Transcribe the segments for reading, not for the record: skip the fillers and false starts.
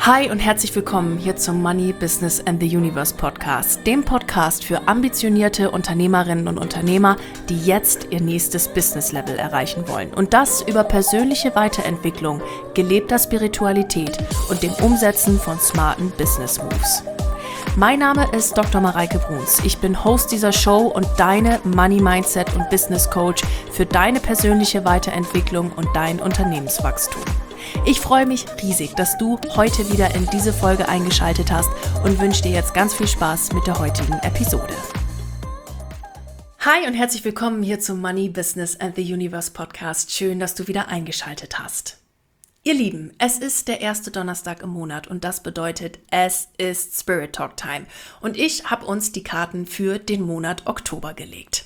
Hi und herzlich willkommen hier zum Money, Business and the Universe Podcast, dem Podcast für ambitionierte Unternehmerinnen und Unternehmer, die jetzt ihr nächstes Business-Level erreichen wollen. Und das über persönliche Weiterentwicklung, gelebter Spiritualität und dem Umsetzen von smarten Business-Moves. Mein Name ist Dr. Mareike Bruns. Ich bin Host dieser Show und deine Money Mindset und Business Coach für deine persönliche Weiterentwicklung und dein Unternehmenswachstum. Ich freue mich riesig, dass du heute wieder in diese Folge eingeschaltet hast und wünsche dir jetzt ganz viel Spaß mit der heutigen Episode. Hi und herzlich willkommen hier zum Money, Business and the Universe Podcast. Schön, dass du wieder eingeschaltet hast. Ihr Lieben, es ist der erste Donnerstag im Monat und das bedeutet, es ist Spirit Talk Time und ich habe uns die Karten für den Monat Oktober gelegt.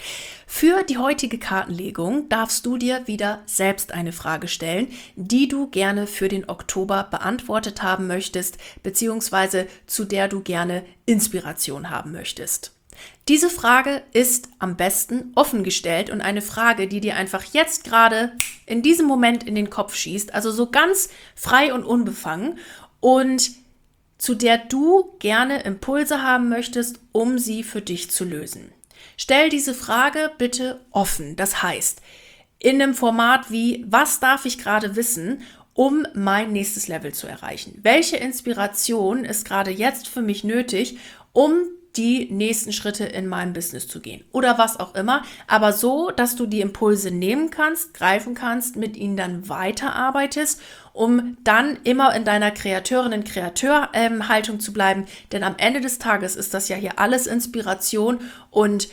Für die heutige Kartenlegung darfst du dir wieder selbst eine Frage stellen, die du gerne für den Oktober beantwortet haben möchtest, beziehungsweise zu der du gerne Inspiration haben möchtest. Diese Frage ist am besten offen gestellt und eine Frage, die dir einfach jetzt gerade in diesem Moment in den Kopf schießt, also so ganz frei und unbefangen und zu der du gerne Impulse haben möchtest, um sie für dich zu lösen. Stell diese Frage bitte offen, das heißt, in einem Format wie, was darf ich gerade wissen, um mein nächstes Level zu erreichen? Welche Inspiration ist gerade jetzt für mich nötig, um die nächsten Schritte in meinem Business zu gehen? Oder was auch immer, aber so, dass du die Impulse nehmen kannst, greifen kannst, mit ihnen dann weiterarbeitest, um dann immer in deiner Kreateurin-Kreateur-Haltung zu bleiben. Denn am Ende des Tages ist das ja hier alles Inspiration und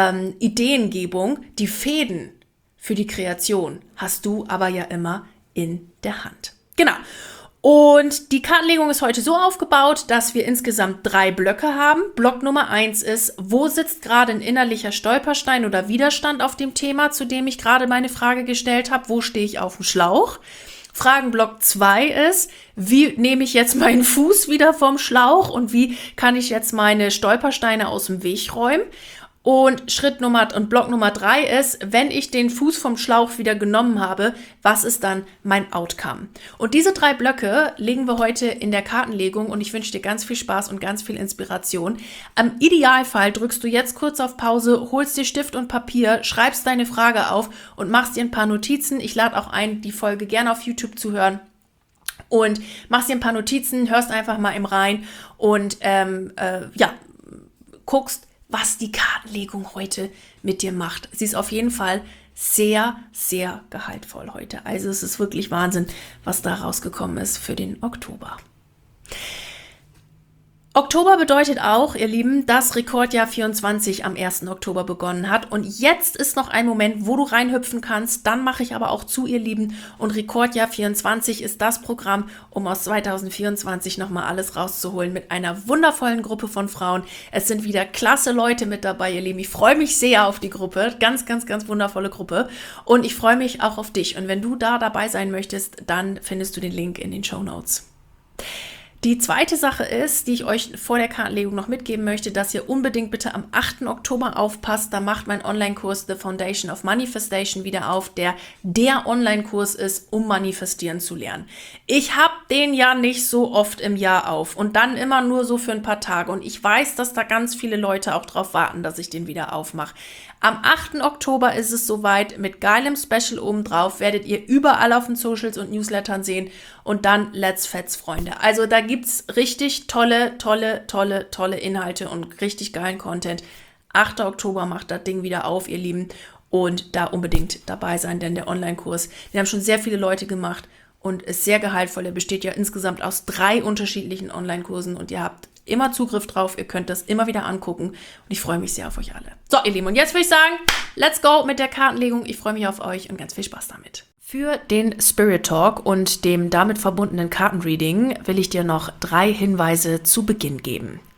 Ideengebung. Die Fäden für die Kreation hast du aber ja immer in der Hand. Genau. Und die Kartenlegung ist heute so aufgebaut, dass wir insgesamt 3 Blöcke haben. Block Nummer 1 ist, wo sitzt gerade ein innerlicher Stolperstein oder Widerstand auf dem Thema, zu dem ich gerade meine Frage gestellt habe? Wo stehe ich auf dem Schlauch? Fragenblock 2 ist, wie nehme ich jetzt meinen Fuß wieder vom Schlauch und wie kann ich jetzt meine Stolpersteine aus dem Weg räumen? Und Block Nummer 3 ist, wenn ich den Fuß vom Schlauch wieder genommen habe, was ist dann mein Outcome? Und diese 3 Blöcke legen wir heute in der Kartenlegung und ich wünsche dir ganz viel Spaß und ganz viel Inspiration. Im Idealfall drückst du jetzt kurz auf Pause, holst dir Stift und Papier, schreibst deine Frage auf und machst dir ein paar Notizen. Ich lade auch ein, die Folge gerne auf YouTube zu hören. Und machst dir ein paar Notizen, hörst einfach mal im Rein und guckst, was die Kartenlegung heute mit dir macht. Sie ist auf jeden Fall sehr, sehr gehaltvoll heute. Also es ist wirklich Wahnsinn, was da rausgekommen ist für den Oktober. Oktober bedeutet auch, ihr Lieben, dass Rekordjahr 24 am 1. Oktober begonnen hat. Und jetzt ist noch ein Moment, wo du reinhüpfen kannst. Dann mache ich aber auch zu, ihr Lieben. Und Rekordjahr 24 ist das Programm, um aus 2024 nochmal alles rauszuholen mit einer wundervollen Gruppe von Frauen. Es sind wieder klasse Leute mit dabei, ihr Lieben. Ich freue mich sehr auf die Gruppe. Ganz, ganz, ganz wundervolle Gruppe. Und ich freue mich auch auf dich. Und wenn du da dabei sein möchtest, dann findest du den Link in den Shownotes. Die zweite Sache ist, die ich euch vor der Kartenlegung noch mitgeben möchte, dass ihr unbedingt bitte am 8. Oktober aufpasst. Da macht mein Online-Kurs The Foundation of Manifestation wieder auf, der Online-Kurs ist, um manifestieren zu lernen. Ich habe den ja nicht so oft im Jahr auf und dann immer nur so für ein paar Tage. Und ich weiß, dass da ganz viele Leute auch drauf warten, dass ich den wieder aufmache. Am 8. Oktober ist es soweit, mit geilem Special obendrauf, werdet ihr überall auf den Socials und Newslettern sehen und dann Let's Fets, Freunde. Also da gibt's richtig tolle Inhalte und richtig geilen Content. 8. Oktober macht das Ding wieder auf, ihr Lieben, und da unbedingt dabei sein, denn der Online-Kurs, den haben schon sehr viele Leute gemacht und ist sehr gehaltvoll. Er besteht ja insgesamt aus 3 unterschiedlichen Online-Kursen und ihr habt immer Zugriff drauf, ihr könnt das immer wieder angucken und ich freue mich sehr auf euch alle. So, ihr Lieben, und jetzt würde ich sagen, let's go mit der Kartenlegung. Ich freue mich auf euch und ganz viel Spaß damit. Für den Spirit Talk und dem damit verbundenen Kartenreading will ich dir noch 3 Hinweise zu Beginn geben.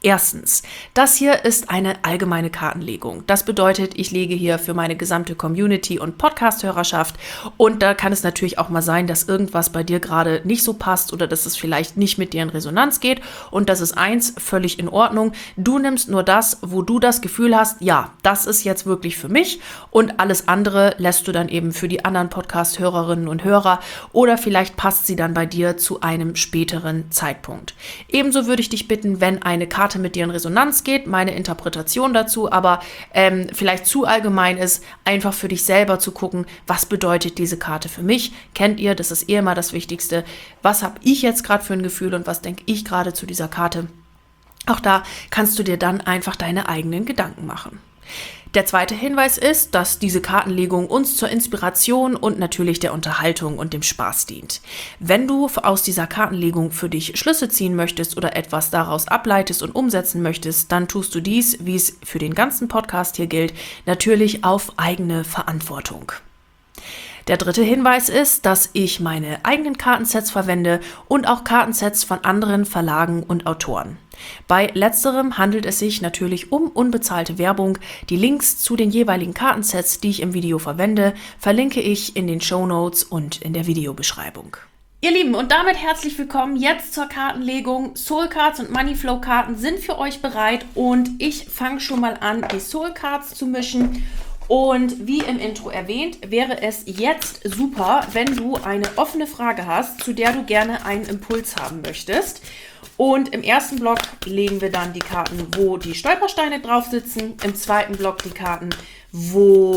Erstens, das hier ist eine allgemeine Kartenlegung. Das bedeutet, ich lege hier für meine gesamte Community und Podcast-Hörerschaft und da kann es natürlich auch mal sein, dass irgendwas bei dir gerade nicht so passt oder dass es vielleicht nicht mit dir in Resonanz geht und das ist völlig in Ordnung. Du nimmst nur das, wo du das Gefühl hast, ja, das ist jetzt wirklich für mich und alles andere lässt du dann eben für die anderen Podcast-Hörerinnen und Hörer oder vielleicht passt sie dann bei dir zu einem späteren Zeitpunkt. Ebenso würde ich dich bitten, wenn eine Karte mit dir in Resonanz geht, meine Interpretation dazu, aber vielleicht zu allgemein ist, einfach für dich selber zu gucken, was bedeutet diese Karte für mich? Kennt ihr, das ist immer das Wichtigste. Was habe ich jetzt gerade für ein Gefühl und was denke ich gerade zu dieser Karte? Auch da kannst du dir dann einfach deine eigenen Gedanken machen. Der zweite Hinweis ist, dass diese Kartenlegung uns zur Inspiration und natürlich der Unterhaltung und dem Spaß dient. Wenn du aus dieser Kartenlegung für dich Schlüsse ziehen möchtest oder etwas daraus ableitest und umsetzen möchtest, dann tust du dies, wie es für den ganzen Podcast hier gilt, natürlich auf eigene Verantwortung. Der dritte Hinweis ist, dass ich meine eigenen Kartensets verwende und auch Kartensets von anderen Verlagen und Autoren. Bei letzterem handelt es sich natürlich um unbezahlte Werbung. Die Links zu den jeweiligen Kartensets, die ich im Video verwende, verlinke ich in den Shownotes und in der Videobeschreibung. Ihr Lieben, und damit herzlich willkommen jetzt zur Kartenlegung. Soul Cards und Money Flow Karten sind für euch bereit und ich fange schon mal an, die Soul Cards zu mischen. Und wie im Intro erwähnt, wäre es jetzt super, wenn du eine offene Frage hast, zu der du gerne einen Impuls haben möchtest. Und im ersten Block legen wir dann die Karten, wo die Stolpersteine drauf sitzen. Im zweiten Block die Karten, wo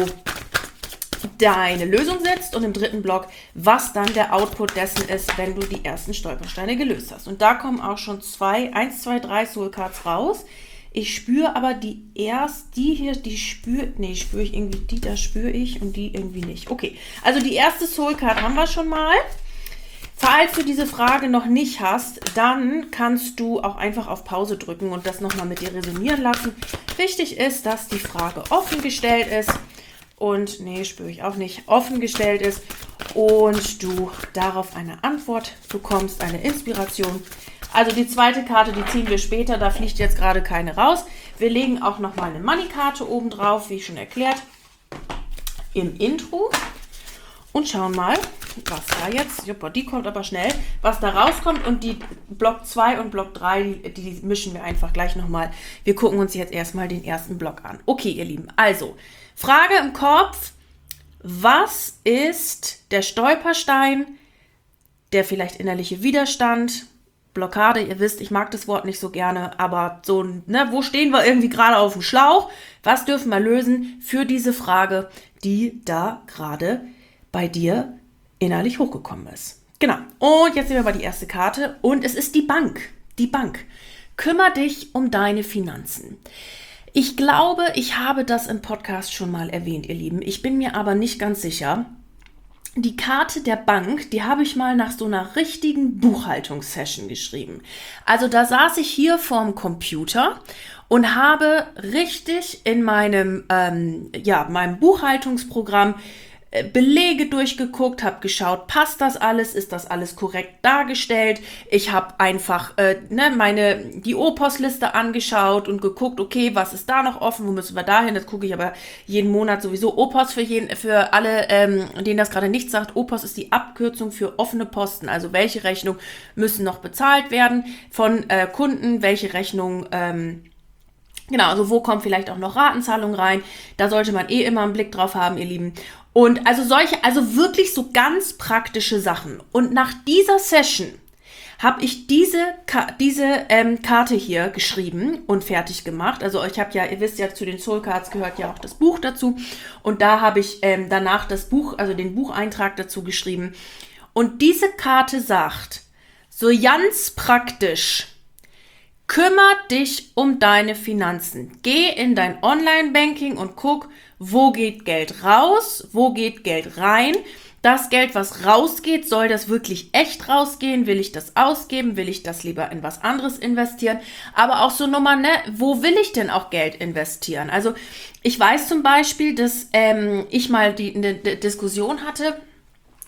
deine Lösung sitzt. Und im dritten Block, was dann der Output dessen ist, wenn du die ersten Stolpersteine gelöst hast. Und da kommen auch schon 1, 2, 3 Soul Cards raus. Ich spüre aber die hier, spüre ich irgendwie, da spüre ich und die irgendwie nicht. Okay, also die erste Soul Card haben wir schon mal. Falls du diese Frage noch nicht hast, dann kannst du auch einfach auf Pause drücken und das nochmal mit dir resonieren lassen. Wichtig ist, dass die Frage offen gestellt ist und, spüre ich auch nicht, offen gestellt ist und du darauf eine Antwort bekommst, eine Inspiration. Also die zweite Karte, die ziehen wir später, da fliegt jetzt gerade keine raus. Wir legen auch nochmal eine Money-Karte oben drauf, wie schon erklärt, im Intro. Und schauen mal, was da jetzt, die kommt aber schnell, was da rauskommt. Und die Block 2 und Block 3, die mischen wir einfach gleich nochmal. Wir gucken uns jetzt erstmal den ersten Block an. Okay, ihr Lieben, also Frage im Kopf, was ist der Stolperstein, der vielleicht innerliche Widerstand, Blockade, ihr wisst, ich mag das Wort nicht so gerne, aber so, wo stehen wir irgendwie gerade auf dem Schlauch? Was dürfen wir lösen für diese Frage, die da gerade bei dir innerlich hochgekommen ist? Genau. Und jetzt sehen wir mal die erste Karte und es ist die Bank. Die Bank. Kümmer dich um deine Finanzen. Ich glaube, ich habe das im Podcast schon mal erwähnt, ihr Lieben. Ich bin mir aber nicht ganz sicher. Die Karte der Bank, die habe ich mal nach so einer richtigen Buchhaltungssession geschrieben. Also da saß ich hier vorm Computer und habe richtig in meinem Buchhaltungsprogramm Belege durchgeguckt, habe geschaut, passt das alles, ist das alles korrekt dargestellt. Ich habe einfach die OPOS-Liste angeschaut und geguckt, okay, was ist da noch offen, wo müssen wir da hin? Das gucke ich aber jeden Monat sowieso. OPOS für alle, denen das gerade nicht sagt, OPOS ist die Abkürzung für offene Posten. Also welche Rechnungen müssen noch bezahlt werden von Kunden, welche Rechnungen also wo kommt vielleicht auch noch Ratenzahlung rein? Da sollte man immer einen Blick drauf haben, ihr Lieben. Und also wirklich so ganz praktische Sachen. Und nach dieser Session habe ich diese Karte hier geschrieben und fertig gemacht. Also ihr wisst ja, zu den Soul Cards gehört ja auch das Buch dazu. Und da habe ich danach das Buch, also den Bucheintrag dazu geschrieben. Und diese Karte sagt, so ganz praktisch, kümmer dich um deine Finanzen. Geh in dein Online-Banking und guck, wo geht Geld raus, wo geht Geld rein. Das Geld, was rausgeht, soll das wirklich echt rausgehen? Will ich das ausgeben? Will ich das lieber in was anderes investieren? Aber auch so Nummern, wo will ich denn auch Geld investieren? Also ich weiß zum Beispiel, dass ich mal eine Diskussion hatte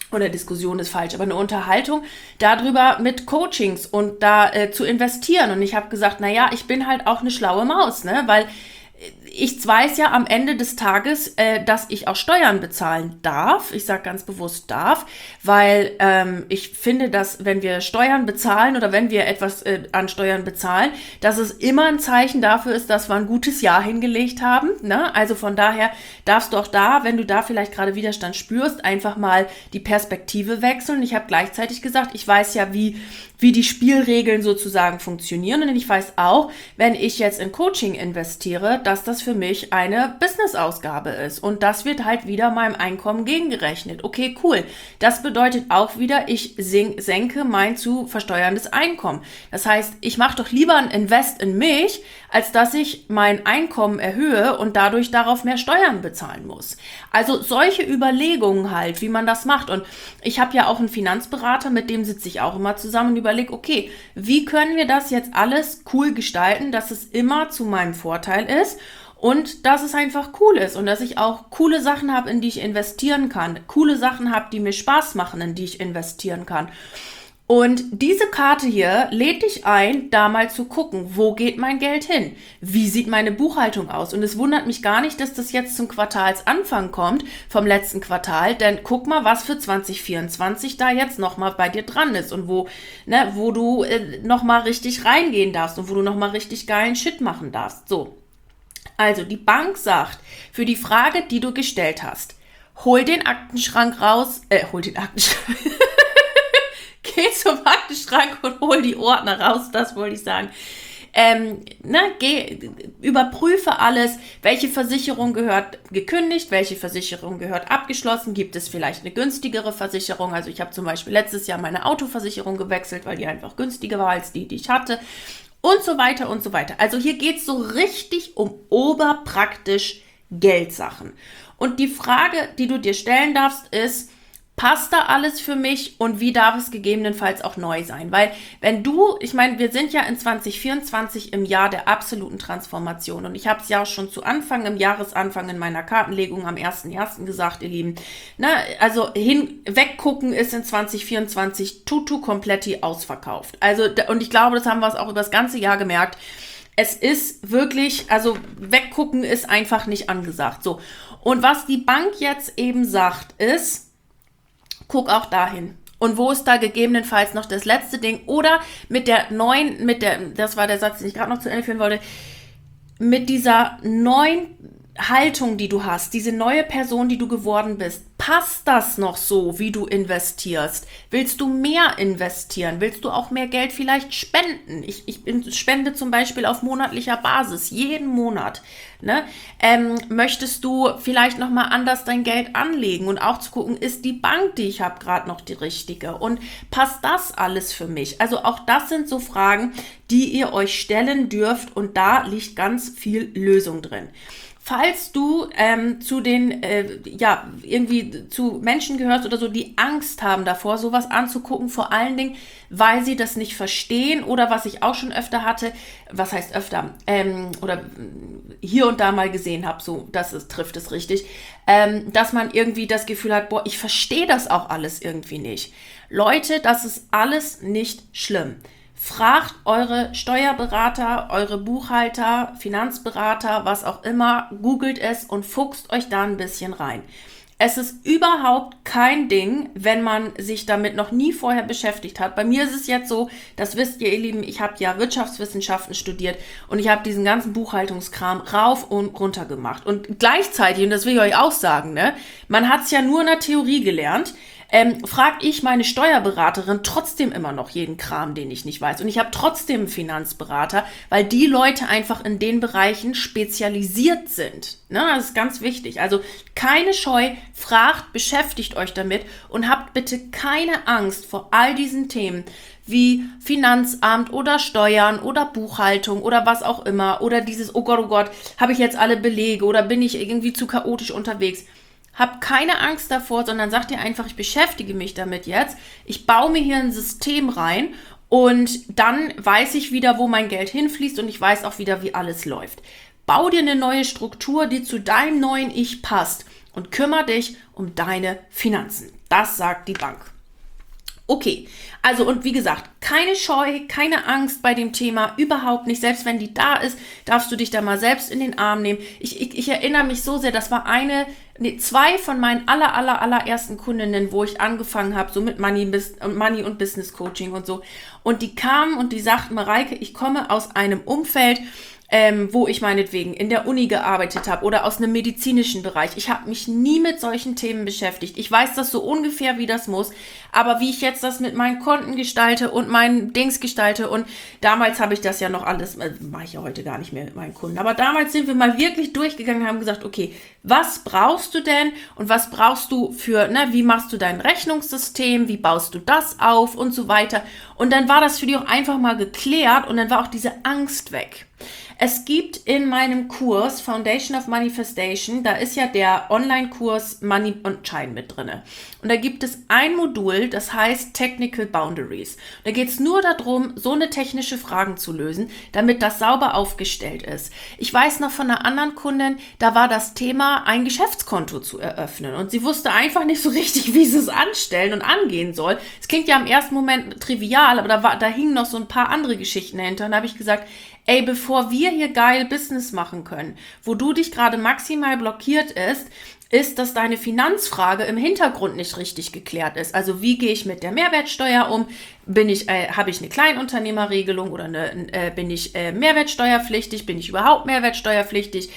oder Diskussion ist falsch, aber eine Unterhaltung darüber mit Coachings und da zu investieren. Und ich habe gesagt, naja, ich bin halt auch eine schlaue Maus, ne? Weil ich weiß ja am Ende des Tages, dass ich auch Steuern bezahlen darf. Ich sage ganz bewusst darf, weil ich finde, dass wenn wir Steuern bezahlen oder wenn wir etwas an Steuern bezahlen, dass es immer ein Zeichen dafür ist, dass wir ein gutes Jahr hingelegt haben. Ne? Also von daher darfst du auch da, wenn du da vielleicht gerade Widerstand spürst, einfach mal die Perspektive wechseln. Ich habe gleichzeitig gesagt, ich weiß ja, wie die Spielregeln sozusagen funktionieren. Und ich weiß auch, wenn ich jetzt in Coaching investiere, dass das für mich eine Business-Ausgabe ist. Und das wird halt wieder meinem Einkommen gegengerechnet. Okay, cool. Das bedeutet auch wieder, ich senke mein zu versteuerndes Einkommen. Das heißt, ich mache doch lieber ein Invest in mich, als dass ich mein Einkommen erhöhe und dadurch darauf mehr Steuern bezahlen muss. Also solche Überlegungen halt, wie man das macht. Und ich habe ja auch einen Finanzberater, mit dem sitze ich auch immer zusammen und überlege, okay, wie können wir das jetzt alles cool gestalten, dass es immer zu meinem Vorteil ist und dass es einfach cool ist und dass ich auch coole Sachen habe, in die ich investieren kann, coole Sachen habe, die mir Spaß machen, in die ich investieren kann. Und diese Karte hier lädt dich ein, da mal zu gucken, wo geht mein Geld hin? Wie sieht meine Buchhaltung aus? Und es wundert mich gar nicht, dass das jetzt zum Quartalsanfang kommt, vom letzten Quartal, denn guck mal, was für 2024 da jetzt nochmal bei dir dran ist und wo du nochmal richtig reingehen darfst und wo du nochmal richtig geilen Shit machen darfst. So, also die Bank sagt, für die Frage, die du gestellt hast, hol den Aktenschrank raus, geh zum Aktenschrank und hol die Ordner raus, das wollte ich sagen. Überprüfe alles, welche Versicherung gehört gekündigt, welche Versicherung gehört abgeschlossen, gibt es vielleicht eine günstigere Versicherung, also ich habe zum Beispiel letztes Jahr meine Autoversicherung gewechselt, weil die einfach günstiger war als die ich hatte und so weiter und so weiter. Also hier geht es so richtig um oberpraktisch Geldsachen. Und die Frage, die du dir stellen darfst, ist, passt da alles für mich und wie darf es gegebenenfalls auch neu sein? Weil wir sind ja in 2024 im Jahr der absoluten Transformation und ich habe es ja auch schon im Jahresanfang in meiner Kartenlegung am 1.1. gesagt, ihr Lieben, also weggucken ist in 2024 tutu kompletti ausverkauft. Also, und ich glaube, das haben wir auch über das ganze Jahr gemerkt. Es ist wirklich, also weggucken ist einfach nicht angesagt. So. Und was die Bank jetzt eben sagt, ist, guck auch dahin. Und wo ist da gegebenenfalls noch das letzte Ding? Oder das war der Satz, den ich gerade noch zu Ende führen wollte, mit dieser neuen Haltung, die du hast, diese neue Person, die du geworden bist, passt das noch so, wie du investierst? Willst du mehr investieren? Willst du auch mehr Geld vielleicht spenden? Ich spende zum Beispiel auf monatlicher Basis, jeden Monat. Ne? Möchtest du vielleicht nochmal anders dein Geld anlegen und auch zu gucken, ist die Bank, die ich habe, gerade noch die richtige? Und passt das alles für mich? Also auch das sind so Fragen, die ihr euch stellen dürft und da liegt ganz viel Lösung drin. Falls du zu Menschen gehörst oder so, die Angst haben davor, sowas anzugucken, vor allen Dingen, weil sie das nicht verstehen oder was ich auch schon öfter hatte, was heißt öfter, oder hier und da mal gesehen habe, so, trifft es richtig, dass man irgendwie das Gefühl hat, boah, ich verstehe das auch alles irgendwie nicht. Leute, das ist alles nicht schlimm. Fragt eure Steuerberater, eure Buchhalter, Finanzberater, was auch immer, googelt es und fuchst euch da ein bisschen rein. Es ist überhaupt kein Ding, wenn man sich damit noch nie vorher beschäftigt hat. Bei mir ist es jetzt so, das wisst ihr Lieben, ich habe ja Wirtschaftswissenschaften studiert und ich habe diesen ganzen Buchhaltungskram rauf und runter gemacht. Und gleichzeitig, und das will ich euch auch sagen, ne, man hat es ja nur in der Theorie gelernt, frage ich meine Steuerberaterin trotzdem immer noch jeden Kram, den ich nicht weiß. Und ich habe trotzdem einen Finanzberater, weil die Leute einfach in den Bereichen spezialisiert sind. Ne, das ist ganz wichtig. Also keine Scheu, fragt, beschäftigt euch damit und habt bitte keine Angst vor all diesen Themen wie Finanzamt oder Steuern oder Buchhaltung oder was auch immer. Oder dieses, oh Gott, habe ich jetzt alle Belege oder bin ich irgendwie zu chaotisch unterwegs? Habt keine Angst davor, sondern sagt ihr einfach, ich beschäftige mich damit jetzt. Ich baue mir hier ein System rein und dann weiß ich wieder, wo mein Geld hinfließt und ich weiß auch wieder, wie alles läuft. Bau dir eine neue Struktur, die zu deinem neuen Ich passt und kümmere dich um deine Finanzen. Das sagt die Bank. Okay, also und wie gesagt, keine Scheu, keine Angst bei dem Thema, überhaupt nicht. Selbst wenn die da ist, darfst du dich da mal selbst in den Arm nehmen. Ich erinnere mich so sehr, das war zwei von meinen allerersten Kundinnen, wo ich angefangen habe, so mit Money und Business Coaching und so. Und die kamen und die sagten, Mareike, ich komme aus einem Umfeld, wo ich meinetwegen in der Uni gearbeitet habe oder aus einem medizinischen Bereich. Ich habe mich nie mit solchen Themen beschäftigt. Ich weiß das so ungefähr, wie das muss, aber wie ich jetzt das mit meinen Konten gestalte und meinen Dings gestalte und damals habe ich das ja noch alles, mache ich ja heute gar nicht mehr mit meinen Kunden, aber damals sind wir mal wirklich durchgegangen und haben gesagt, okay, was brauchst du denn und was brauchst du für, wie machst du dein Rechnungssystem, wie baust du das auf und so weiter. Und dann war das für die auch einfach mal geklärt und dann war auch diese Angst weg. Es gibt in meinem Kurs Foundation of Manifestation, da ist ja der Online-Kurs Money und Shine mit drinne. Und da gibt es ein Modul, das heißt Technical Boundaries. Da geht es nur darum, so eine technische Fragen zu lösen, damit das sauber aufgestellt ist. Ich weiß noch von einer anderen Kundin, da war das Thema, ein Geschäftskonto zu eröffnen. Und sie wusste einfach nicht so richtig, wie sie es anstellen und angehen soll. Es klingt ja im ersten Moment trivial, aber da hingen noch so ein paar andere Geschichten dahinter. Und da habe ich gesagt, ey, bevor wir hier geil Business machen können, wo du dich gerade maximal blockiert ist, dass deine Finanzfrage im Hintergrund nicht richtig geklärt ist. Also wie gehe ich mit der Mehrwertsteuer um? Habe ich eine Kleinunternehmerregelung oder bin ich mehrwertsteuerpflichtig? Bin ich überhaupt mehrwertsteuerpflichtig?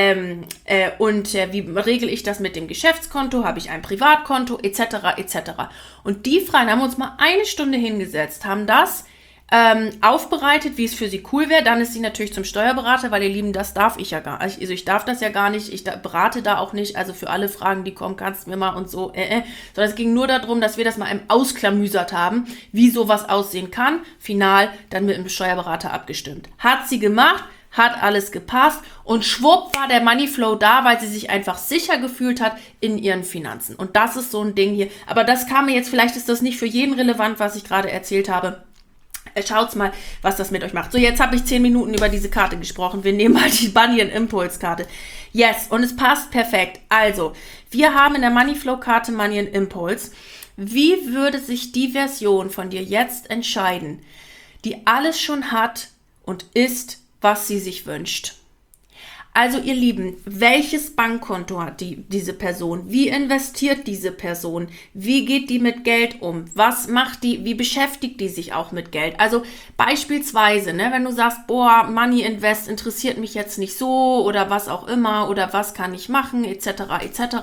Wie regel ich das mit dem Geschäftskonto? Habe ich ein Privatkonto? Etc. etc. Und die Fragen haben wir uns mal eine Stunde hingesetzt, haben das aufbereitet, wie es für sie cool wäre. Dann ist sie natürlich zum Steuerberater, weil ihr Lieben, das darf ich ja gar nicht. Also ich darf das ja gar nicht. Ich berate da auch nicht. Also für alle Fragen, die kommen, kannst du mir mal und so. Sondern es ging nur darum, dass wir das mal ausklamüsert haben, wie sowas aussehen kann. Final dann mit dem Steuerberater abgestimmt. Hat sie gemacht, hat alles gepasst und schwupp war der Moneyflow da, weil sie sich einfach sicher gefühlt hat in ihren Finanzen. Und das ist so ein Ding hier. Aber das kam mir jetzt, vielleicht ist das nicht für jeden relevant, was ich gerade erzählt habe. Schaut's mal, was das mit euch macht. So, jetzt habe ich 10 Minuten über diese Karte gesprochen. Wir nehmen mal die Bunny Impulse Karte. Yes, und es passt perfekt. Also, wir haben in der Moneyflow-Karte Money Impulse. Wie würde sich die Version von dir jetzt entscheiden, die alles schon hat und ist, was sie sich wünscht? Also ihr Lieben, welches Bankkonto hat diese Person? Wie investiert diese Person? Wie geht die mit Geld um? Was macht die? Wie beschäftigt die sich auch mit Geld? Also beispielsweise, wenn du sagst, boah, Money Invest interessiert mich jetzt nicht so oder was auch immer oder was kann ich machen, etc., etc.,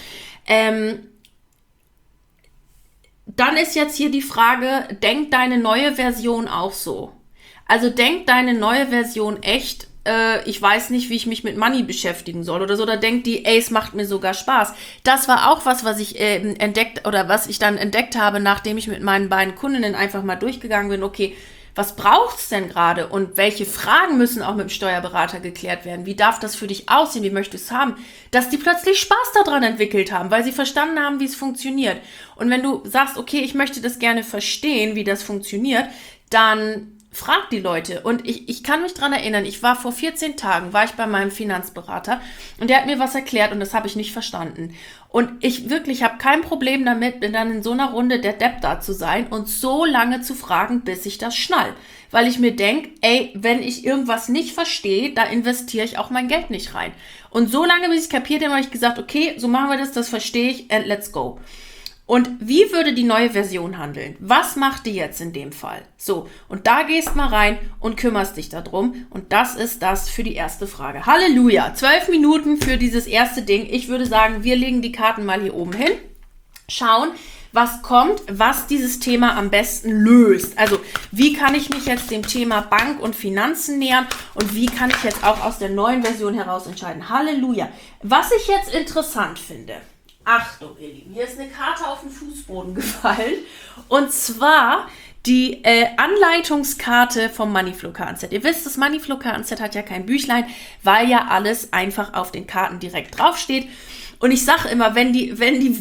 dann ist jetzt hier die Frage, denkt deine neue Version auch so? Also denkt deine neue Version echt, ich weiß nicht, wie ich mich mit Money beschäftigen soll oder so, oder denkt die, ey, es macht mir sogar Spaß. Das war auch was ich was ich dann entdeckt habe, nachdem ich mit meinen beiden Kundinnen einfach mal durchgegangen bin, okay, was braucht's denn gerade und welche Fragen müssen auch mit dem Steuerberater geklärt werden? Wie darf das für dich aussehen? Wie möchtest du es haben? Dass die plötzlich Spaß daran entwickelt haben, weil sie verstanden haben, wie es funktioniert. Und wenn du sagst, okay, ich möchte das gerne verstehen, wie das funktioniert, dann frag die Leute. Und ich kann mich dran erinnern, vor 14 Tagen war ich bei meinem Finanzberater und der hat mir was erklärt und das habe ich nicht verstanden. Und ich habe kein Problem damit, dann in so einer Runde der Depp da zu sein und so lange zu fragen, bis ich das schnall. Weil ich mir denke, ey, wenn ich irgendwas nicht verstehe, da investiere ich auch mein Geld nicht rein. Und so lange, bis ich kapiert habe, habe ich gesagt, okay, so machen wir das verstehe ich and let's go. Und wie würde die neue Version handeln? Was macht die jetzt in dem Fall? So, und da gehst mal rein und kümmerst dich darum. Und das ist das für die erste Frage. Halleluja! 12 Minuten für dieses erste Ding. Ich würde sagen, wir legen die Karten mal hier oben hin. Schauen, was kommt, was dieses Thema am besten löst. Also, wie kann ich mich jetzt dem Thema Bank und Finanzen nähern? Und wie kann ich jetzt auch aus der neuen Version heraus entscheiden? Halleluja! Was ich jetzt interessant finde, Achtung, ihr Lieben, hier ist eine Karte auf den Fußboden gefallen und zwar die Anleitungskarte vom Moneyflow-Kartenset. Ihr wisst, das Moneyflow-Kartenset hat ja kein Büchlein, weil ja alles einfach auf den Karten direkt draufsteht. Und ich sage immer, wenn die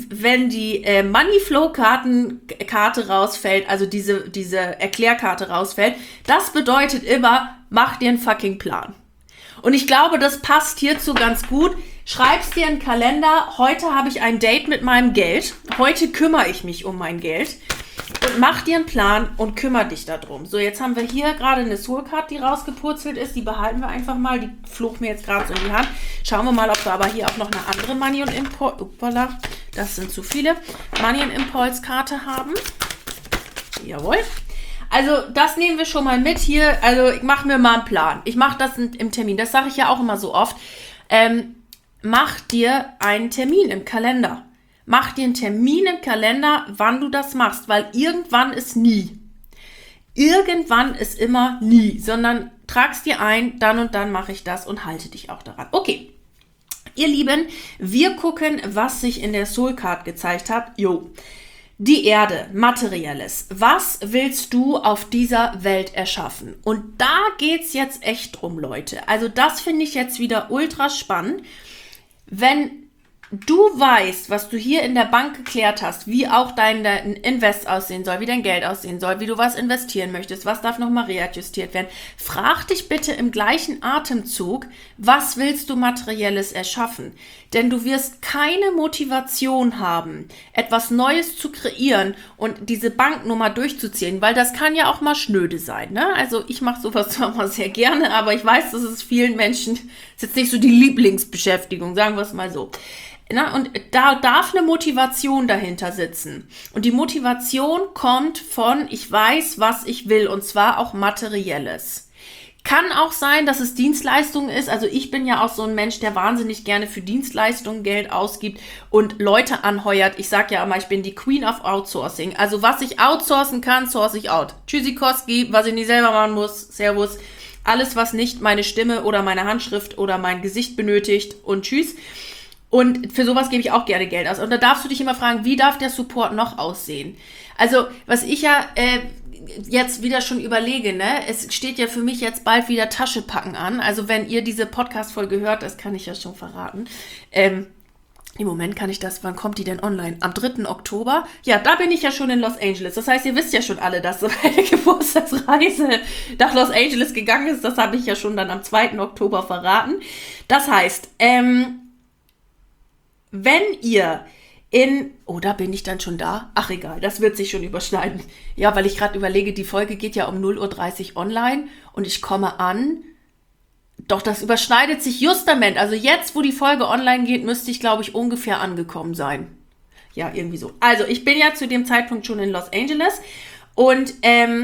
Moneyflow-Karte rausfällt, also diese Erklärkarte rausfällt, das bedeutet immer, mach dir einen fucking Plan. Und ich glaube, das passt hierzu ganz gut. schreibst dir einen Kalender, heute habe ich ein Date mit meinem Geld, heute kümmere ich mich um mein Geld und mach dir einen Plan und kümmere dich darum. So, jetzt haben wir hier gerade eine Soul Card, die rausgepurzelt ist, die behalten wir einfach mal, die flog mir jetzt gerade so in die Hand. Schauen wir mal, ob wir aber hier auch noch eine andere Money und Impulse, upala, das sind zu viele, Money und Impulse Karte haben. Jawohl. Also das nehmen wir schon mal mit hier. Also ich mache mir mal einen Plan. Ich mache das im Termin. Das sage ich ja auch immer so oft. Mach dir einen Termin im Kalender. Mach dir einen Termin im Kalender, wann du das machst. Weil irgendwann ist nie. Irgendwann ist immer nie. Sondern trag's dir ein, dann und dann mache ich das und halte dich auch daran. Okay. Ihr Lieben, wir gucken, was sich in der Soul Card gezeigt hat. Jo. Die Erde, Materielles. Was willst du auf dieser Welt erschaffen? Und da geht's jetzt echt drum, Leute. Also das finde ich jetzt wieder ultra spannend. Wenn du weißt, was du hier in der Bank geklärt hast, wie auch dein Invest aussehen soll, wie dein Geld aussehen soll, wie du was investieren möchtest, was darf nochmal readjustiert werden, frag dich bitte im gleichen Atemzug, was willst du Materielles erschaffen? Denn du wirst keine Motivation haben, etwas Neues zu kreieren und diese Banknummer durchzuziehen, weil das kann ja auch mal schnöde sein, ne? Also ich mache sowas zwar mal sehr gerne, aber ich weiß, dass es vielen Menschen, ist jetzt nicht so die Lieblingsbeschäftigung, sagen wir es mal so. Na, und da darf eine Motivation dahinter sitzen. Und die Motivation kommt von, ich weiß, was ich will, und zwar auch Materielles. Kann auch sein, dass es Dienstleistungen ist. Also ich bin ja auch so ein Mensch, der wahnsinnig gerne für Dienstleistungen Geld ausgibt und Leute anheuert. Ich sage ja immer, ich bin die Queen of Outsourcing. Also was ich outsourcen kann, source ich out. Tschüssikowski, was ich nicht selber machen muss, Servus. Alles, was nicht meine Stimme oder meine Handschrift oder mein Gesicht benötigt und tschüss. Und für sowas gebe ich auch gerne Geld aus. Und da darfst du dich immer fragen, wie darf der Support noch aussehen? Also, was ich ja jetzt wieder schon überlege, ne? Es steht ja für mich jetzt bald wieder Taschepacken an. Also, wenn ihr diese Podcast-Folge hört, das kann ich ja schon verraten. Im Moment kann ich das, wann kommt die denn online? Am 3. Oktober? Ja, da bin ich ja schon in Los Angeles. Das heißt, ihr wisst ja schon alle, dass so eine Geburtstagsreise nach Los Angeles gegangen ist. Das habe ich ja schon dann am 2. Oktober verraten. Das heißt, wenn ihr da bin ich dann schon da? Ach egal, das wird sich schon überschneiden. Ja, weil ich gerade überlege, die Folge geht ja um 0:30 Uhr online und ich komme an. Doch, das überschneidet sich justament. Also jetzt, wo die Folge online geht, müsste ich, glaube ich, ungefähr angekommen sein. Ja, irgendwie so. Also, ich bin ja zu dem Zeitpunkt schon in Los Angeles und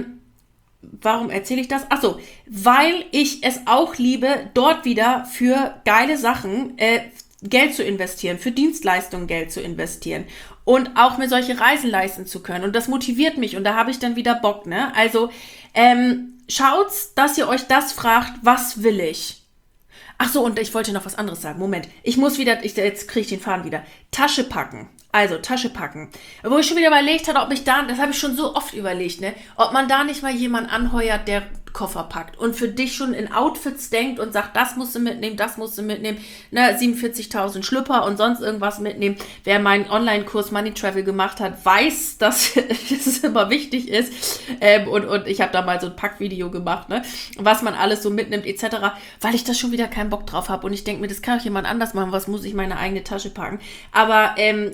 warum erzähle ich das? Ach so, weil ich es auch liebe, dort wieder für geile Sachen Geld zu investieren, für Dienstleistungen Geld zu investieren und auch mir solche Reisen leisten zu können. Und das motiviert mich und da habe ich dann wieder Bock, ne? Also schaut's, dass ihr euch das fragt, was will ich? Ach so, und ich wollte noch was anderes sagen. Moment, jetzt kriege ich den Faden wieder. Tasche packen. Also, Tasche packen. Wo ich schon wieder überlegt hatte, ob ich da, das habe ich schon so oft überlegt, ne? Ob man da nicht mal jemanden anheuert, der Koffer packt und für dich schon in Outfits denkt und sagt, das musst du mitnehmen, ne, 47.000 Schlüpper und sonst irgendwas mitnehmen. Wer meinen Online-Kurs Money Travel gemacht hat, weiß, dass das immer wichtig ist. Und ich habe da mal so ein Packvideo gemacht, ne, was man alles so mitnimmt etc., weil ich das schon wieder keinen Bock drauf habe und ich denke mir, das kann auch jemand anders machen, was muss ich meine eigene Tasche packen? Aber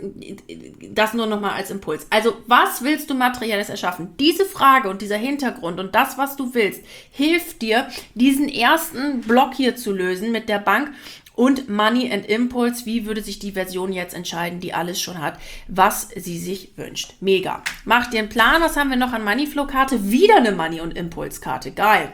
das nur nochmal als Impuls. Also, was willst du Materielles erschaffen? Diese Frage und dieser Hintergrund und das, was du willst, hilft dir, diesen ersten Block hier zu lösen mit der Bank und Money and Impulse. Wie würde sich die Version jetzt entscheiden, die alles schon hat, was sie sich wünscht? Mega. Mach dir einen Plan. Was haben wir noch an Moneyflow-Karte? Wieder eine Money- und Impulse-Karte. Geil.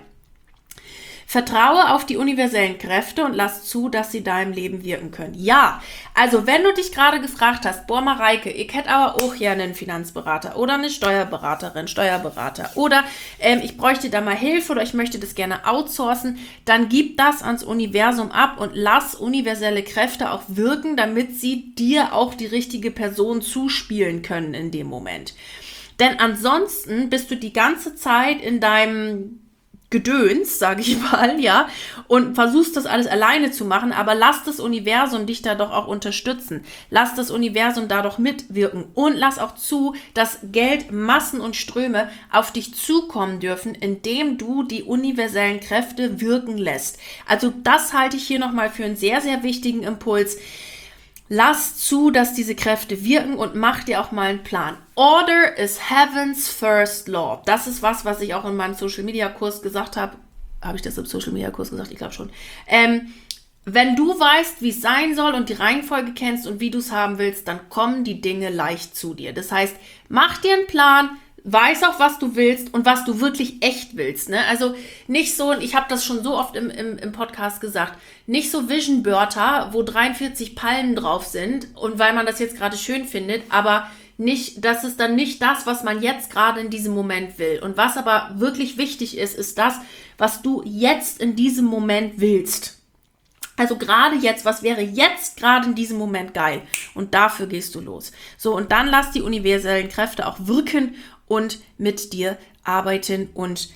Vertraue auf die universellen Kräfte und lass zu, dass sie deinem Leben wirken können. Ja, also wenn du dich gerade gefragt hast, boah Mareike, ich hätte aber auch gerne einen Finanzberater oder eine Steuerberater oder ich bräuchte da mal Hilfe oder ich möchte das gerne outsourcen, dann gib das ans Universum ab und lass universelle Kräfte auch wirken, damit sie dir auch die richtige Person zuspielen können in dem Moment. Denn ansonsten bist du die ganze Zeit in deinem Gedöns, sage ich mal, ja, und versuchst das alles alleine zu machen, aber lass das Universum dich da doch auch unterstützen. Lass das Universum da doch mitwirken und lass auch zu, dass Geld, Massen und Ströme auf dich zukommen dürfen, indem du die universellen Kräfte wirken lässt. Also das halte ich hier nochmal für einen sehr, sehr wichtigen Impuls. Lass zu, dass diese Kräfte wirken und mach dir auch mal einen Plan. Order is heaven's first law. Das ist was ich auch in meinem Social-Media-Kurs gesagt habe. Habe ich das im Social-Media-Kurs gesagt? Ich glaube schon. Wenn du weißt, wie es sein soll und die Reihenfolge kennst und wie du es haben willst, dann kommen die Dinge leicht zu dir. Das heißt, mach dir einen Plan, weiß auch, was du willst und was du wirklich echt willst. Ne? Also nicht so, ich habe das schon so oft im Podcast gesagt, nicht so Vision-Wörter, wo 43 Palmen drauf sind und weil man das jetzt gerade schön findet, aber nicht, das ist dann nicht das, was man jetzt gerade in diesem Moment will. Und was aber wirklich wichtig ist, ist das, was du jetzt in diesem Moment willst. Also gerade jetzt, was wäre jetzt gerade in diesem Moment geil? Und dafür gehst du los. So, und dann lass die universellen Kräfte auch wirken und mit dir arbeiten und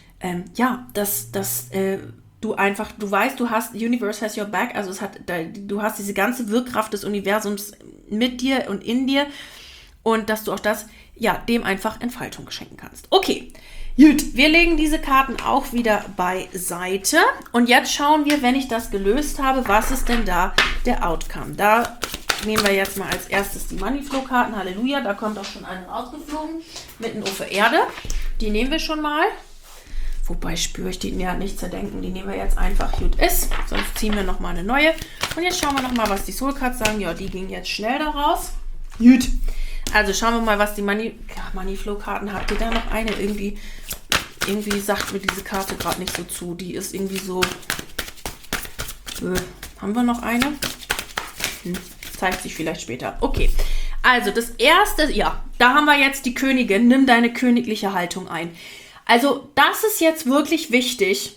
du weißt, du hast, Universe has your back, also du hast diese ganze Wirkkraft des Universums mit dir und in dir und dass du auch das, dem einfach Entfaltung schenken kannst. Okay, gut, wir legen diese Karten auch wieder beiseite und jetzt schauen wir, wenn ich das gelöst habe, was ist denn da der Outcome? Da nehmen wir jetzt mal als erstes die Moneyflow-Karten. Halleluja, da kommt auch schon eine rausgeflogen. Mitten auf der Erde. Die nehmen wir schon mal. Wobei spüre ich die nicht zerdenken. Die nehmen wir jetzt einfach gut ist. Sonst ziehen wir nochmal eine neue. Und jetzt schauen wir nochmal, was die Soul Cards sagen. Ja, die ging jetzt schnell da raus. Gut. Also schauen wir mal, was die Moneyflow-Karten hat. Hier da noch eine. Irgendwie sagt mir diese Karte gerade nicht so zu. Die ist irgendwie so... haben wir noch eine? Zeigt sich vielleicht später. Okay, also das erste, da haben wir jetzt die Königin. Nimm deine königliche Haltung ein. Also das ist jetzt wirklich wichtig.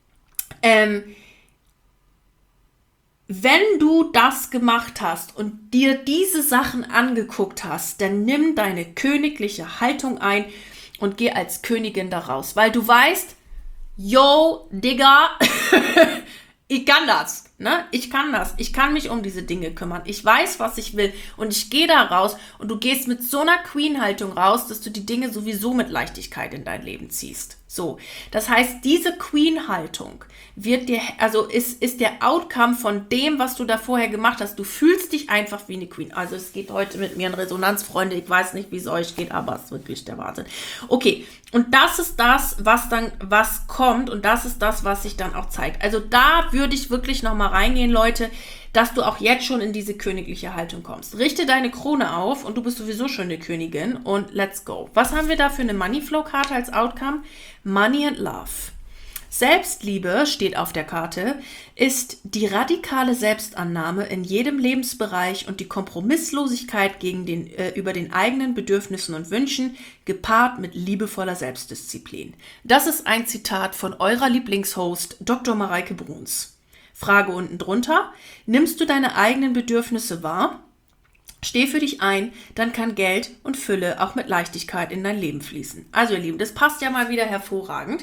Wenn du das gemacht hast und dir diese Sachen angeguckt hast, dann nimm deine königliche Haltung ein und geh als Königin da raus. Weil du weißt, yo, Digga, ich kann das, ne? Ich kann das. Ich kann mich um diese Dinge kümmern. Ich weiß, was ich will und ich gehe da raus und du gehst mit so einer Queen-Haltung raus, dass du die Dinge sowieso mit Leichtigkeit in dein Leben ziehst. So, das heißt, diese Queen-Haltung ist der Outcome von dem, was du da vorher gemacht hast. Du fühlst dich einfach wie eine Queen. Also es geht heute mit mir in Resonanz, Freunde. Ich weiß nicht, wie es euch geht, aber es ist wirklich der Wahnsinn. Okay, und das ist das, was kommt und das ist das, was sich dann auch zeigt. Also da würde ich wirklich nochmal reingehen, Leute, dass du auch jetzt schon in diese königliche Haltung kommst. Richte deine Krone auf und du bist sowieso schon eine Königin und let's go. Was haben wir da für eine Moneyflow-Karte als Outcome? Money and Love. Selbstliebe, steht auf der Karte, ist die radikale Selbstannahme in jedem Lebensbereich und die Kompromisslosigkeit über den eigenen Bedürfnissen und Wünschen, gepaart mit liebevoller Selbstdisziplin. Das ist ein Zitat von eurer Lieblingshost Dr. Mareike Bruns. Frage unten drunter: Nimmst du deine eigenen Bedürfnisse wahr? Steh für dich ein, dann kann Geld und Fülle auch mit Leichtigkeit in dein Leben fließen. Also ihr Lieben, das passt ja mal wieder hervorragend.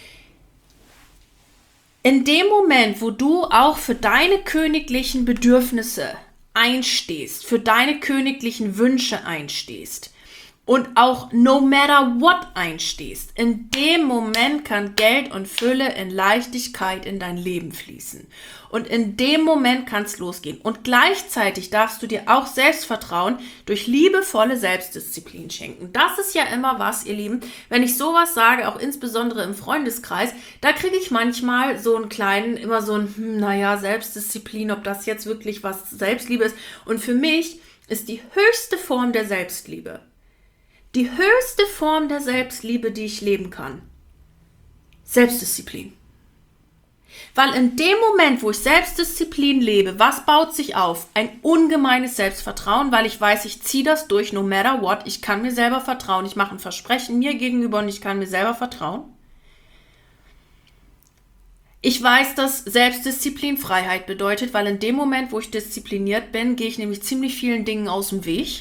In dem Moment, wo du auch für deine königlichen Bedürfnisse einstehst, für deine königlichen Wünsche einstehst und auch no matter what einstehst, in dem Moment kann Geld und Fülle in Leichtigkeit in dein Leben fließen. Und in dem Moment kann es losgehen. Und gleichzeitig darfst du dir auch Selbstvertrauen durch liebevolle Selbstdisziplin schenken. Das ist ja immer was, ihr Lieben. Wenn ich sowas sage, auch insbesondere im Freundeskreis, da kriege ich manchmal so einen kleinen, immer so ein, Selbstdisziplin, ob das jetzt wirklich was Selbstliebe ist. Und für mich ist die höchste Form der Selbstliebe, die höchste Form der Selbstliebe, die ich leben kann, Selbstdisziplin. Weil in dem Moment, wo ich Selbstdisziplin lebe, was baut sich auf? Ein ungemeines Selbstvertrauen, weil ich weiß, ich ziehe das durch, no matter what. Ich kann mir selber vertrauen. Ich mache ein Versprechen mir gegenüber und ich kann mir selber vertrauen. Ich weiß, dass Selbstdisziplin Freiheit bedeutet, weil in dem Moment, wo ich diszipliniert bin, gehe ich nämlich ziemlich vielen Dingen aus dem Weg.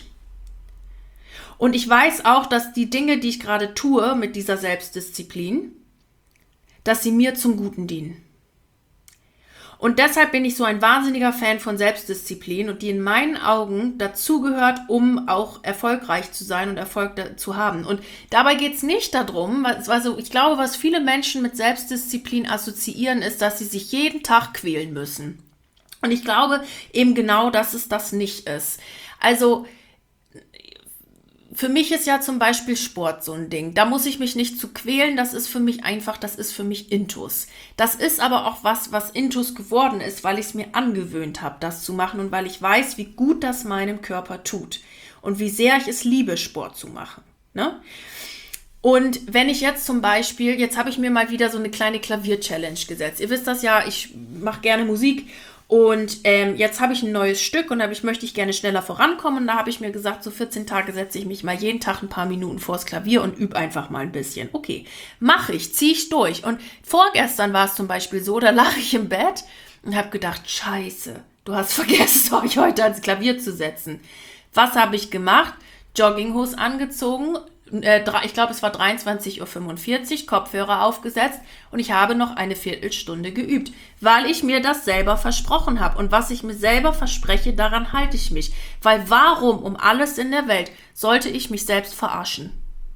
Und ich weiß auch, dass die Dinge, die ich gerade tue mit dieser Selbstdisziplin, dass sie mir zum Guten dienen. Und deshalb bin ich so ein wahnsinniger Fan von Selbstdisziplin und die in meinen Augen dazugehört, um auch erfolgreich zu sein und Erfolg zu haben. Und dabei geht es nicht darum, also ich glaube, was viele Menschen mit Selbstdisziplin assoziieren, ist, dass sie sich jeden Tag quälen müssen. Und ich glaube eben genau, dass es das nicht ist. Also für mich ist ja zum Beispiel Sport so ein Ding. Da muss ich mich nicht zu quälen. Das ist für mich einfach, das ist für mich Intus. Das ist aber auch was Intus geworden ist, weil ich es mir angewöhnt habe, das zu machen und weil ich weiß, wie gut das meinem Körper tut und wie sehr ich es liebe, Sport zu machen. Ne? Und wenn ich jetzt zum Beispiel, jetzt habe ich mir mal wieder so eine kleine Klavier-Challenge gesetzt. Ihr wisst das ja, ich mache gerne Musik. Und jetzt habe ich ein neues Stück und möchte ich gerne schneller vorankommen. Und da habe ich mir gesagt, so 14 Tage setze ich mich mal jeden Tag ein paar Minuten vors Klavier und übe einfach mal ein bisschen. Okay, mache ich, ziehe ich durch. Und vorgestern war es zum Beispiel so, da lag ich im Bett und habe gedacht, scheiße, du hast vergessen, euch heute ans Klavier zu setzen. Was habe ich gemacht? Jogginghose angezogen. Ich glaube, es war 23:45 Uhr, Kopfhörer aufgesetzt und ich habe noch eine Viertelstunde geübt, weil ich mir das selber versprochen habe. Und was ich mir selber verspreche, daran halte ich mich. Weil warum um alles in der Welt sollte ich mich selbst verarschen?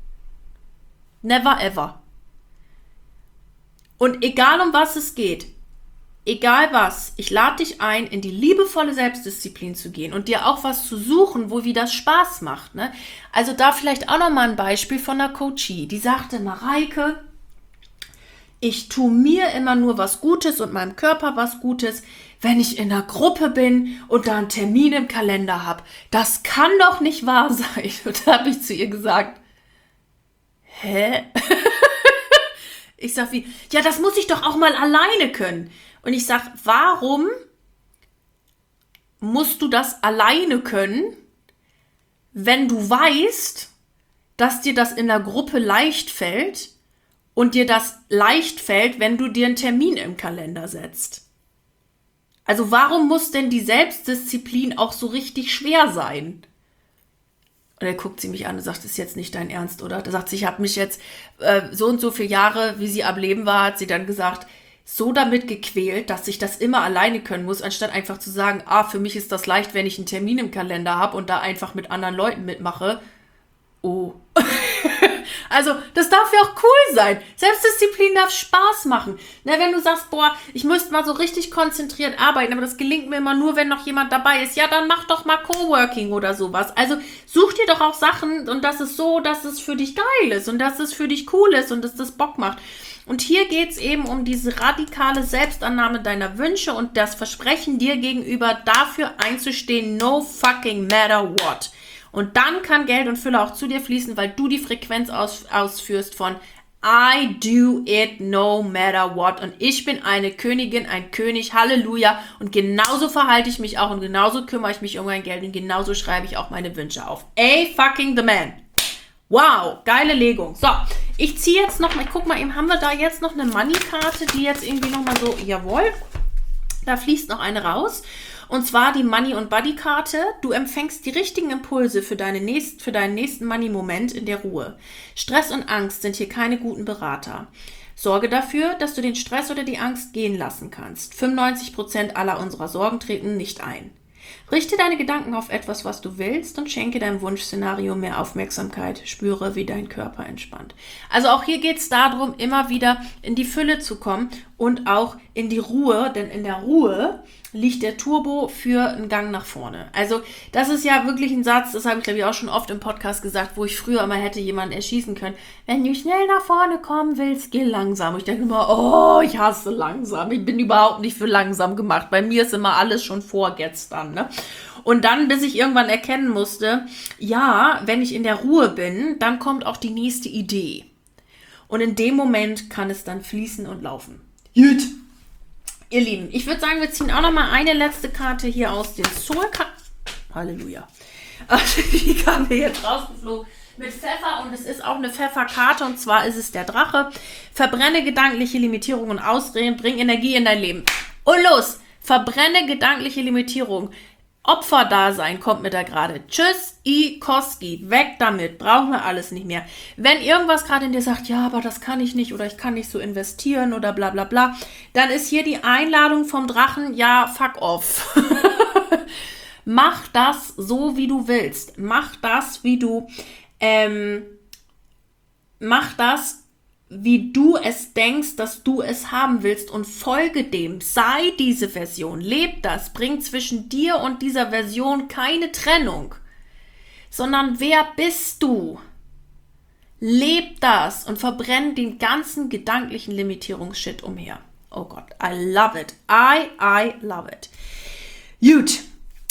Never ever. Und egal um was es geht, egal was, ich lade dich ein, in die liebevolle Selbstdisziplin zu gehen und dir auch was zu suchen, wie das Spaß macht. Ne? Also da vielleicht auch nochmal ein Beispiel von einer Coachie. Die sagte, Mareike, ich tue mir immer nur was Gutes und meinem Körper was Gutes, wenn ich in einer Gruppe bin und da einen Termin im Kalender habe. Das kann doch nicht wahr sein. Und da habe ich zu ihr gesagt, hä? Ich sag wie, ja, das muss ich doch auch mal alleine können. Und ich sag, warum musst du das alleine können, wenn du weißt, dass dir das in der Gruppe leicht fällt und dir das leicht fällt, wenn du dir einen Termin im Kalender setzt? Also warum muss denn die Selbstdisziplin auch so richtig schwer sein? Und dann guckt sie mich an und sagt, das ist jetzt nicht dein Ernst, oder? Da sagt sie, ich habe mich jetzt so und so viele Jahre, wie sie am Leben war, hat sie dann gesagt, so damit gequält, dass ich das immer alleine können muss, anstatt einfach zu sagen, für mich ist das leicht, wenn ich einen Termin im Kalender habe und da einfach mit anderen Leuten mitmache. Oh. Also, das darf ja auch cool sein. Selbstdisziplin darf Spaß machen. Na, wenn du sagst, boah, ich müsste mal so richtig konzentriert arbeiten, aber das gelingt mir immer nur, wenn noch jemand dabei ist. Ja, dann mach doch mal Coworking oder sowas. Also, such dir doch auch Sachen und das ist so, dass es für dich geil ist und dass es für dich cool ist und dass das Bock macht. Und hier geht es eben um diese radikale Selbstannahme deiner Wünsche und das Versprechen dir gegenüber, dafür einzustehen, no fucking matter what. Und dann kann Geld und Fülle auch zu dir fließen, weil du die Frequenz ausführst von I do it no matter what. Und ich bin eine Königin, ein König, Halleluja. Und genauso verhalte ich mich auch und genauso kümmere ich mich um mein Geld und genauso schreibe ich auch meine Wünsche auf. Fucking the man. Wow, geile Legung. So, ich ziehe jetzt noch mal, ich guck mal eben, haben wir da jetzt noch eine Money-Karte, die jetzt irgendwie noch mal so, jawohl, da fließt noch eine raus. Und zwar die Money- und Body-Karte. Du empfängst die richtigen Impulse für deinen nächsten Money-Moment in der Ruhe. Stress und Angst sind hier keine guten Berater. Sorge dafür, dass du den Stress oder die Angst gehen lassen kannst. 95% aller unserer Sorgen treten nicht ein. Richte deine Gedanken auf etwas, was du willst und schenke deinem Wunschszenario mehr Aufmerksamkeit. Spüre, wie dein Körper entspannt. Also auch hier geht es darum, immer wieder in die Fülle zu kommen und auch in die Ruhe, denn in der Ruhe liegt der Turbo für einen Gang nach vorne. Also das ist ja wirklich ein Satz, das habe ich glaube ich auch schon oft im Podcast gesagt, wo ich früher immer hätte jemanden erschießen können. Wenn du schnell nach vorne kommen willst, geh langsam. Und ich denke immer, ich hasse langsam. Ich bin überhaupt nicht für langsam gemacht. Bei mir ist immer alles schon vorgestern. Ne? Und dann, bis ich irgendwann erkennen musste, ja, wenn ich in der Ruhe bin, dann kommt auch die nächste Idee. Und in dem Moment kann es dann fließen und laufen. Gut. Ihr Lieben, ich würde sagen, wir ziehen auch noch mal eine letzte Karte hier aus den Soul-Karten. Halleluja. Die kam mir jetzt rausgeflogen mit Pfeffer und es ist auch eine Pfefferkarte und zwar ist es der Drache. Verbrenne gedankliche Limitierungen und Ausreden, bring Energie in dein Leben. Und los, verbrenne gedankliche Limitierung. Opferdasein kommt mir da gerade. Tschüss, Koski, weg damit, brauchen wir alles nicht mehr. Wenn irgendwas gerade in dir sagt, ja, aber das kann ich nicht oder ich kann nicht so investieren oder bla bla bla, dann ist hier die Einladung vom Drachen, ja, fuck off. Mach das so, wie du willst. Mach das, wie du es denkst, dass du es haben willst und folge dem. Sei diese Version. Leb das. Bring zwischen dir und dieser Version keine Trennung, sondern wer bist du? Leb das und verbrenn den ganzen gedanklichen Limitierungsshit umher. Oh Gott, I love it. I love it. Gut.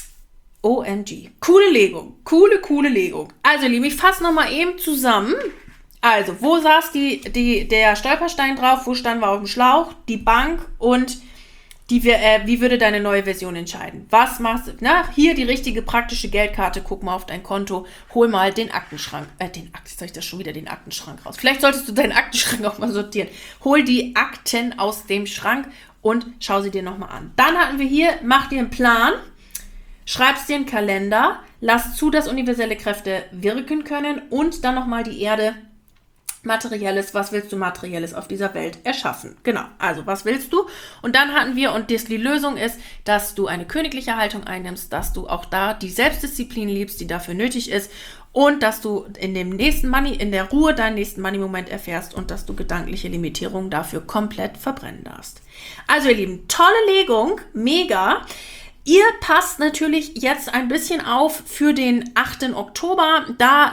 OMG. Coole Legung. Coole Legung. Also, Lieben, ich fasse nochmal eben zusammen. Also, wo saß der Stolperstein drauf? Wo standen wir auf dem Schlauch? Die Bank und wie würde deine neue Version entscheiden? Was machst du? Na, hier die richtige praktische Geldkarte. Guck mal auf dein Konto. Hol mal den Aktenschrank. Soll ich das schon wieder den Aktenschrank raus? Vielleicht solltest du deinen Aktenschrank auch mal sortieren. Hol die Akten aus dem Schrank und schau sie dir nochmal an. Dann hatten wir hier, mach dir einen Plan. Schreibst dir einen Kalender. Lass zu, dass universelle Kräfte wirken können. Und dann nochmal die Erde. Materielles, was willst du Materielles auf dieser Welt erschaffen? Genau, also was willst du? Und dann hatten wir, und die Lösung ist, dass du eine königliche Haltung einnimmst, dass du auch da die Selbstdisziplin liebst, die dafür nötig ist und dass du in der Ruhe deinen nächsten Money-Moment erfährst und dass du gedankliche Limitierungen dafür komplett verbrennen darfst. Also ihr Lieben, tolle Legung, mega. Ihr passt natürlich jetzt ein bisschen auf für den 8. Oktober. Da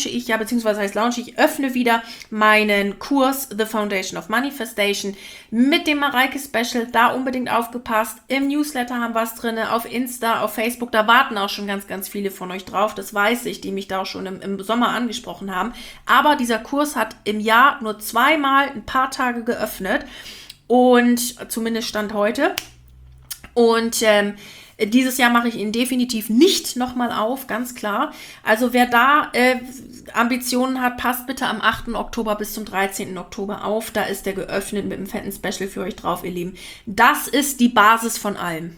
ich öffne wieder meinen Kurs The Foundation of Manifestation mit dem Mareike Special. Da unbedingt aufgepasst. Im Newsletter haben wir es drin, auf Insta, auf Facebook. Da warten auch schon ganz, ganz viele von euch drauf. Das weiß ich, die mich da auch schon im Sommer angesprochen haben. Aber dieser Kurs hat im Jahr nur zweimal ein paar Tage geöffnet. Und zumindest Stand heute. Und dieses Jahr mache ich ihn definitiv nicht nochmal auf, ganz klar. Also wer da Ambitionen hat, passt bitte am 8. Oktober bis zum 13. Oktober auf. Da ist der geöffnet mit einem fetten Special für euch drauf, ihr Lieben. Das ist die Basis von allem.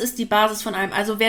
Also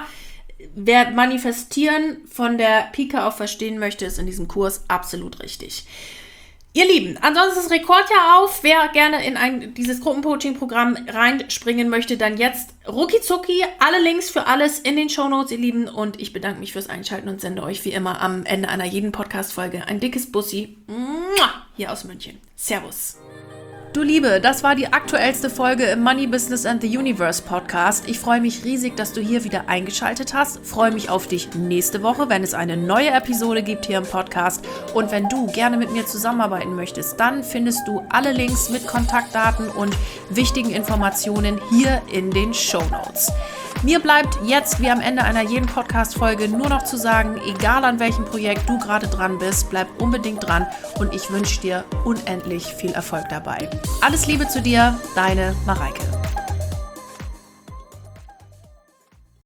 wer manifestieren von der Pike auf verstehen möchte, ist in diesem Kurs absolut richtig. Ihr Lieben, ansonsten ist Rekordjahr auf. Wer gerne in dieses Gruppencoaching-Programm reinspringen möchte, dann jetzt rucki-zucki. Alle Links für alles in den Shownotes, ihr Lieben. Und ich bedanke mich fürs Einschalten und sende euch wie immer am Ende einer jeden Podcast-Folge ein dickes Bussi hier aus München. Servus. Du Liebe, das war die aktuellste Folge im Money Business and the Universe Podcast. Ich freue mich riesig, dass du hier wieder eingeschaltet hast. Freue mich auf dich nächste Woche, wenn es eine neue Episode gibt hier im Podcast. Und wenn du gerne mit mir zusammenarbeiten möchtest, dann findest du alle Links mit Kontaktdaten und wichtigen Informationen hier in den Shownotes. Mir bleibt jetzt, wie am Ende einer jeden Podcast-Folge, nur noch zu sagen, egal an welchem Projekt du gerade dran bist, bleib unbedingt dran und ich wünsche dir unendlich viel Erfolg dabei. Alles Liebe zu dir, deine Mareike.